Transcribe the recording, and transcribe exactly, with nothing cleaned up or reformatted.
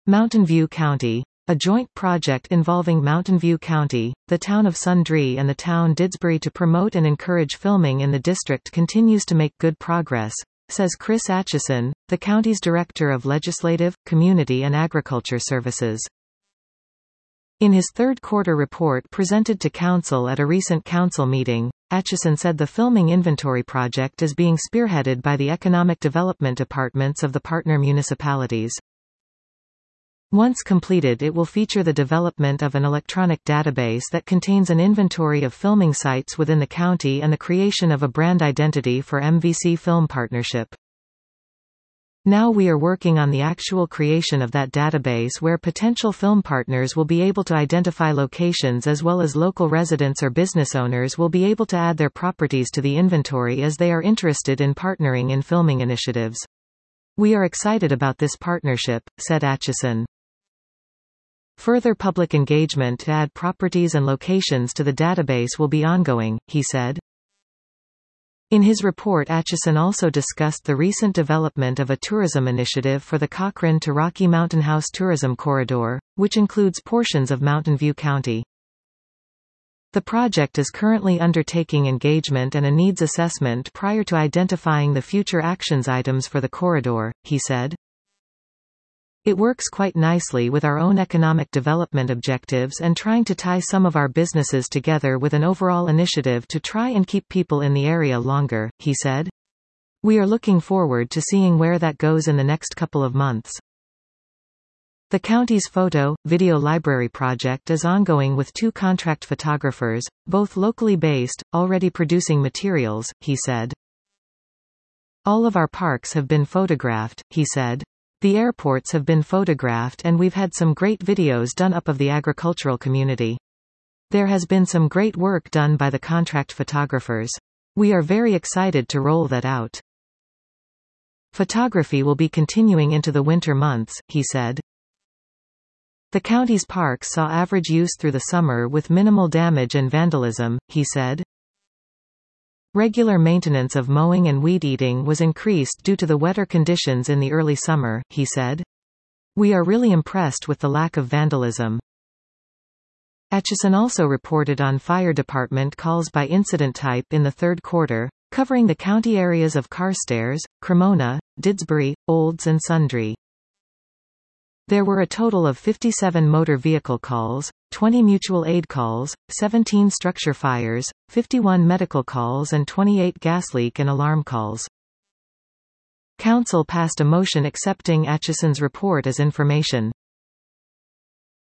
Mountain View County. A joint project involving Mountain View County, the town of Sundre and the town Didsbury to promote and encourage filming in the district continues to make good progress, says Chris Atchison, the county's Director of Legislative, Community and Agriculture Services. In his third quarter report presented to Council at a recent Council meeting, Atchison said the filming inventory project is being spearheaded by the economic development departments of the partner municipalities. Once completed, it will feature the development of an electronic database that contains an inventory of filming sites within the county and the creation of a brand identity for M V C Film Partnership. Now we are working on the actual creation of that database where potential film partners will be able to identify locations as well as local residents or business owners will be able to add their properties to the inventory as they are interested in partnering in filming initiatives. We are excited about this partnership, said Atchison. Further public engagement to add properties and locations to the database will be ongoing, he said. In his report, Atchison also discussed the recent development of a tourism initiative for the Cochrane to Rocky Mountain House Tourism Corridor, which includes portions of Mountain View County. The project is currently undertaking engagement and a needs assessment prior to identifying the future actions items for the corridor, he said. It works quite nicely with our own economic development objectives and trying to tie some of our businesses together with an overall initiative to try and keep people in the area longer, he said. We are looking forward to seeing where that goes in the next couple of months. The county's photo, video library project is ongoing with two contract photographers, both locally based, already producing materials, he said. All of our parks have been photographed, he said. The airports have been photographed and we've had some great videos done up of the agricultural community. There has been some great work done by the contract photographers. We are very excited to roll that out. Photography will be continuing into the winter months, he said. The county's parks saw average use through the summer with minimal damage and vandalism, he said. Regular maintenance of mowing and weed eating was increased due to the wetter conditions in the early summer, he said. We are really impressed with the lack of vandalism. Atchison also reported on fire department calls by incident type in the third quarter, covering the county areas of Carstairs, Cremona, Didsbury, Olds and Sundre. There were a total of fifty-seven motor vehicle calls, twenty mutual aid calls, seventeen structure fires, fifty-one medical calls and twenty-eight gas leak and alarm calls. Council passed a motion accepting Atchison's report as information.